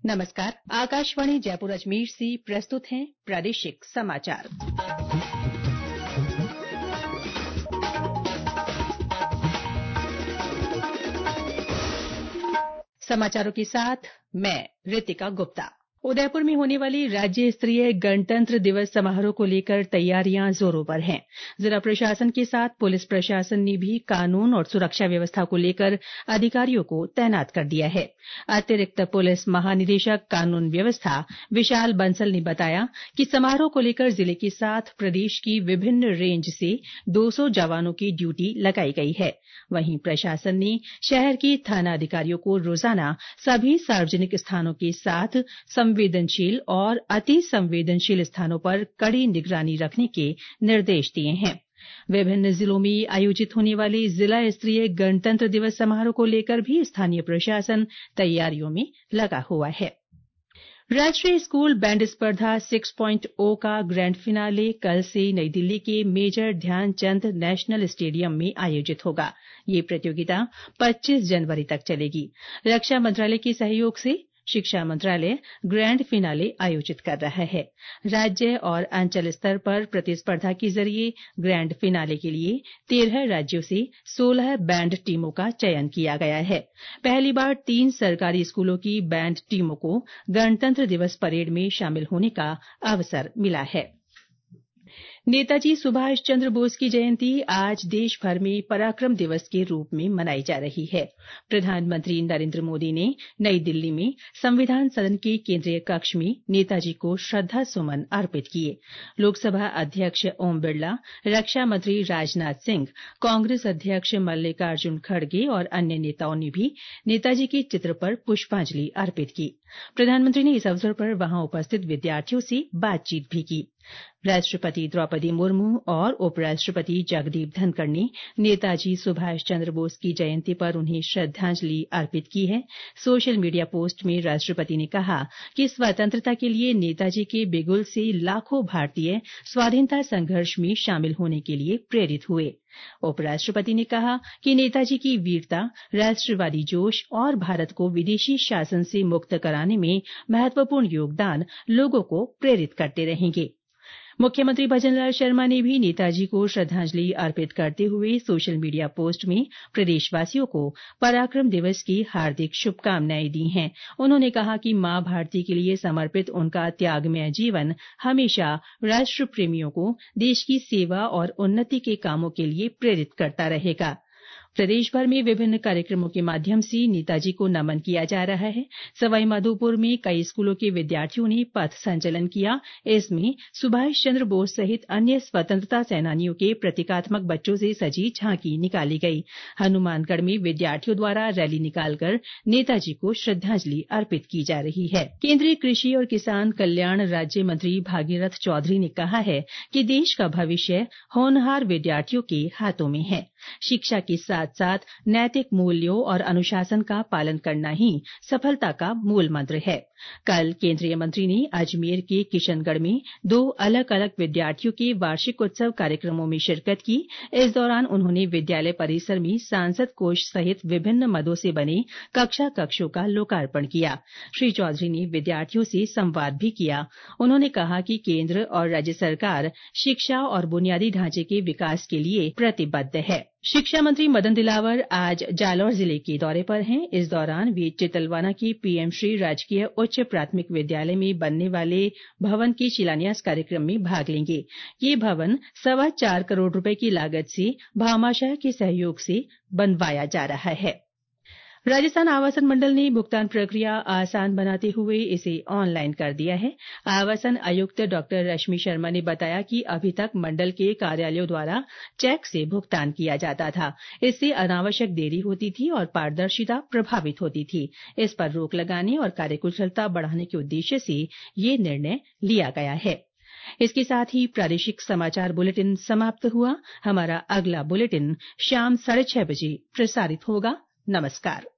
नमस्कार। आकाशवाणी जयपुर अजमेर से प्रस्तुत हैं प्रादेशिक समाचार। समाचारों के साथ मैं रितिका गुप्ता। उदयपुर में होने वाली राज्य स्तरीय गणतंत्र दिवस समारोह को लेकर तैयारियां जोरों पर हैं। जिला प्रशासन के साथ पुलिस प्रशासन ने भी कानून और सुरक्षा व्यवस्था को लेकर अधिकारियों को तैनात कर दिया है। अतिरिक्त पुलिस महानिदेशक कानून व्यवस्था विशाल बंसल ने बताया कि समारोह को लेकर जिले के साथ प्रदेश की विभिन्न रेंज से 200 जवानों की ड्यूटी लगाई गई है। वहीं प्रशासन ने शहर के थाना अधिकारियों को रोजाना सभी सार्वजनिक स्थानों के साथ संवेदनशील और अति संवेदनशील स्थानों पर कड़ी निगरानी रखने के निर्देश दिए हैं। विभिन्न जिलों में आयोजित होने वाले जिला स्तरीय गणतंत्र दिवस समारोह को लेकर भी स्थानीय प्रशासन तैयारियों में लगा हुआ है। राष्ट्रीय स्कूल बैंड स्पर्धा 6.0 का ग्रैंड फिनाले कल से नई दिल्ली के मेजर ध्यानचंद नेशनल स्टेडियम में आयोजित होगा। ये प्रतियोगिता 25 जनवरी तक चलेगी। रक्षा मंत्रालय के सहयोग से शिक्षा मंत्रालय ग्रैंड फिनाले आयोजित कर रहा है। राज्य और अंचल स्तर पर प्रतिस्पर्धा के जरिए ग्रैंड फिनाले के लिए 13 राज्यों से 16 बैंड टीमों का चयन किया गया है। पहली बार 3 सरकारी स्कूलों की बैंड टीमों को गणतंत्र दिवस परेड में शामिल होने का अवसर मिला है। नेताजी सुभाष चंद्र बोस की जयंती आज देश भर में पराक्रम दिवस के रूप में मनाई जा रही है। प्रधानमंत्री नरेंद्र मोदी ने नई दिल्ली में संविधान सदन के केंद्रीय कक्ष में नेताजी को श्रद्धा सुमन अर्पित किए। लोकसभा अध्यक्ष ओम बिरला, रक्षा मंत्री राजनाथ सिंह, कांग्रेस अध्यक्ष मल्लिकार्जुन खड़गे और अन्य नेताओं ने भी नेताजी के चित्र पर पुष्पांजलि अर्पित की। प्रधानमंत्री ने इस अवसर पर वहां उपस्थित विद्यार्थियों से बातचीत भी की। राष्ट्रपति द्रौपदी मुर्मू और उपराष्ट्रपति जगदीप धनखड़ ने नेताजी सुभाष चंद्र बोस की जयंती पर उन्हें श्रद्धांजलि अर्पित की है। सोशल मीडिया पोस्ट में राष्ट्रपति ने कहा कि स्वतंत्रता के लिए नेताजी के बिगुल से लाखों भारतीय स्वाधीनता संघर्ष में शामिल होने के लिए प्रेरित हुए। उपराष्ट्रपति ने कहा कि नेताजी की वीरता, राष्ट्रवादी जोश और भारत को विदेशी शासन से मुक्त कराने में महत्वपूर्ण योगदान लोगों को प्रेरित करते रहेंगे। मुख्यमंत्री भजनलाल शर्मा ने भी नेताजी को श्रद्धांजलि अर्पित करते हुए सोशल मीडिया पोस्ट में प्रदेशवासियों को पराक्रम दिवस की हार्दिक शुभकामनाएं दी हैं। उन्होंने कहा कि मां भारती के लिए समर्पित उनका त्यागमय जीवन हमेशा राष्ट्र प्रेमियों को देश की सेवा और उन्नति के कामों के लिए प्रेरित करता रहेगा। प्रदेश भर में विभिन्न कार्यक्रमों के माध्यम से नेताजी को नमन किया जा रहा है। सवाईमाधोपुर में कई स्कूलों के विद्यार्थियों ने पथ संचलन किया। इसमें सुभाष चंद्र बोस सहित अन्य स्वतंत्रता सेनानियों के प्रतीकात्मक बच्चों से सजी झांकी निकाली गई। हनुमानगढ़ में विद्यार्थियों द्वारा रैली निकालकर नेताजी को श्रद्धांजलि अर्पित की जा रही है। केंद्रीय कृषि और किसान कल्याण राज्य मंत्री भागीरथ चौधरी ने कहा है कि देश का भविष्य होनहार विद्यार्थियों के हाथों में है। शिक्षा के साथ साथ नैतिक मूल्यों और अनुशासन का पालन करना ही सफलता का मूल मंत्र है। कल केंद्रीय मंत्री ने अजमेर के किशनगढ़ में 2 अलग-अलग विद्यार्थियों के वार्षिक उत्सव कार्यक्रमों में शिरकत की। इस दौरान उन्होंने विद्यालय परिसर में सांसद कोष सहित विभिन्न मदों से बने कक्षा कक्षों का लोकार्पण किया। श्री चौधरी ने विद्यार्थियों से संवाद भी किया। उन्होंने कहा कि केंद्र और राज्य सरकार शिक्षा और बुनियादी ढांचे के विकास के लिए प्रतिबद्ध है। शिक्षा मंत्री मदन दिलावर आज जालौर जिले के दौरे पर हैं। इस दौरान वे चितलवाना के पीएम श्री राजकीय उच्च प्राथमिक विद्यालय में बनने वाले भवन के शिलान्यास कार्यक्रम में भाग लेंगे। ये भवन 4.25 करोड़ रुपए की लागत से भामाशाह के सहयोग से बनवाया जा रहा है। राजस्थान आवासन मंडल ने भुगतान प्रक्रिया आसान बनाते हुए इसे ऑनलाइन कर दिया है। आवासन आयुक्त डॉ रश्मि शर्मा ने बताया कि अभी तक मंडल के कार्यालयों द्वारा चेक से भुगतान किया जाता था। इससे अनावश्यक देरी होती थी और पारदर्शिता प्रभावित होती थी। इस पर रोक लगाने और कार्यकुशलता बढ़ाने के उद्देश्य से ये निर्णय लिया गया है। इसके साथ ही प्रादेशिक समाचार बुलेटिन समाप्त हुआ। हमारा अगला बुलेटिन शाम 6:30 बजे प्रसारित होगा। नमस्कार।